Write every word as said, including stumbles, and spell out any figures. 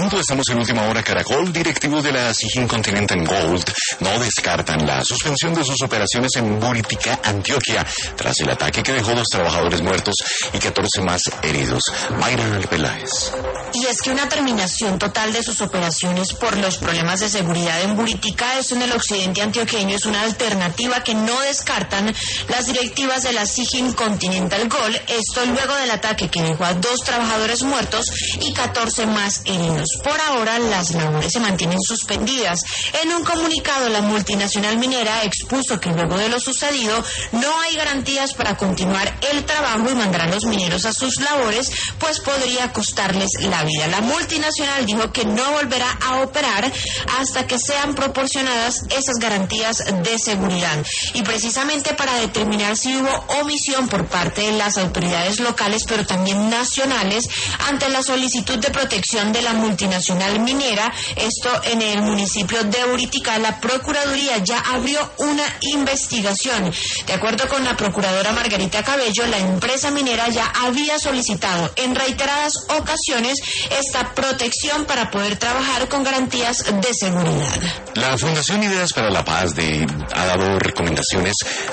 punto, estamos en Última Hora Caracol. Directivos de la Sijin Continental Gold no descartan la suspensión de sus operaciones en Buritica, Antioquia, tras el ataque que dejó dos trabajadores muertos y catorce más heridos. Mayra Peláez. Y es que una terminación total de sus operaciones por los problemas de seguridad en Buritica, esto en el occidente antioqueño, es una alternativa que no descartan las directivas de la Sijin Continental Gold, esto luego del ataque que dejó a dos trabajadores muertos y catorce más heridos. Por ahora, las labores se mantienen suspendidas. En un comunicado, la multinacional minera expuso que luego de lo sucedido, no hay garantías para continuar el trabajo y mandar a los mineros a sus labores, pues podría costarles la vida. La multinacional dijo que no volverá a operar hasta que sean proporcionadas esas garantías de seguridad. Y precisamente para determinar si hubo omisión por parte de las autoridades locales, pero también nacionales, ante la solicitud de protección de la multinacional minera, esto en el municipio de Buritica, la Procuraduría ya abrió una investigación. De acuerdo con la procuradora Margarita Cabello, la empresa minera ya había solicitado en reiteradas ocasiones esta protección para poder trabajar con garantías de seguridad. La Fundación Ideas para la Paz de, ha dado recomendaciones